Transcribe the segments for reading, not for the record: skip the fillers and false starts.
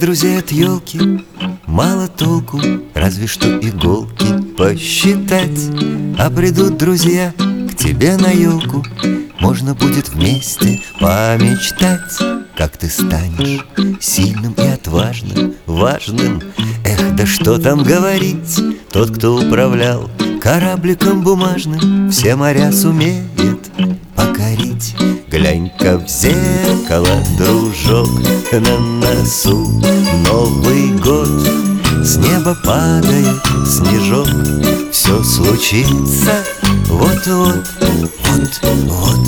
друзей от елки мало толку, разве что иголки посчитать. А придут друзья к тебе на елку, можно будет вместе помечтать. Как ты станешь сильным и отважным, важным. Эх, да что там говорить, тот, кто управлял корабликом бумажным, все моря сумеет покорить. Глянь-ка в зеркало, дружок, на носу Новый год. С неба падает снежок, все случится вот-вот, вот-вот,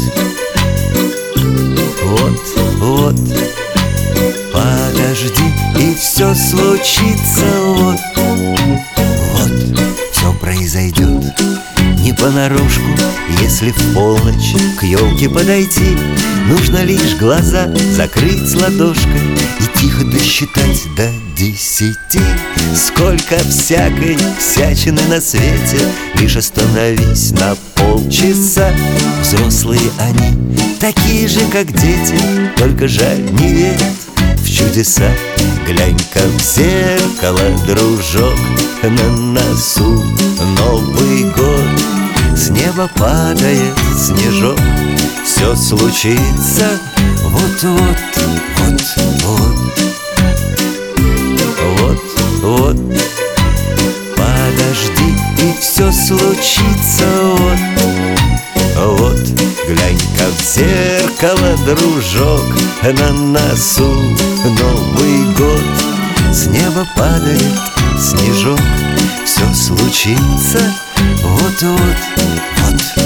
вот-вот. Подожди, и все случится вот-вот, все произойдет не понарошку. Если в полночь к елке подойти, нужно лишь глаза закрыть ладошкой и тихо досчитать до 10. Сколько всякой всячины на свете, лишь остановись на полчаса. Взрослые они, такие же, как дети, только жаль не верят в чудеса. Глянь-ка в зеркало, дружок, на носу Новый год. С неба падает снежок, все случится вот-вот, вот-вот, вот-вот. Подожди, и все случится вот-вот. Глянь-ка в зеркало, дружок, на носу Новый год. С неба падает снежок, все случится вот-вот, вот.